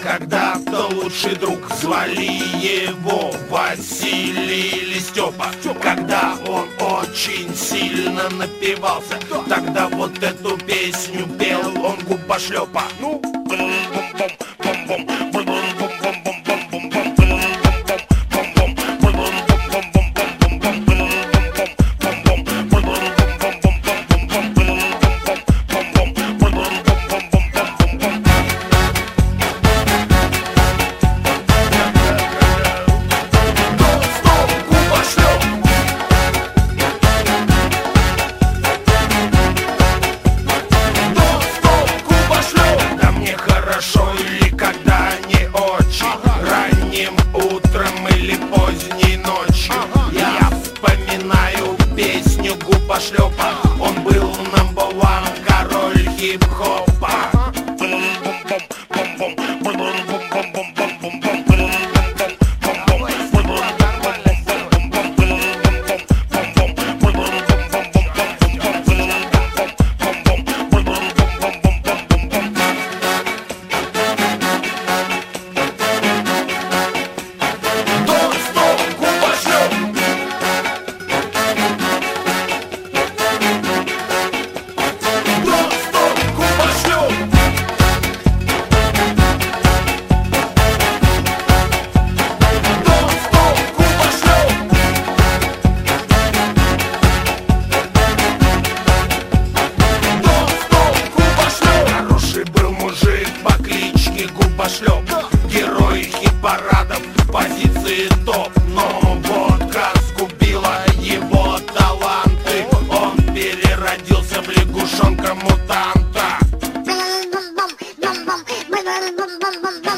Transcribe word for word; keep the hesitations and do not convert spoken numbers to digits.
когда-то лучший друг, звали его Василий или Степа. Когда он очень сильно напивался, тогда вот эту песню пел он губошлепа. Ну, шлепа, он был number one, король хип-хопа. Губошлеп, герой хит-парадов, позиции топ. Но водка сгубила его таланты, он переродился в лягушонка-мутанта.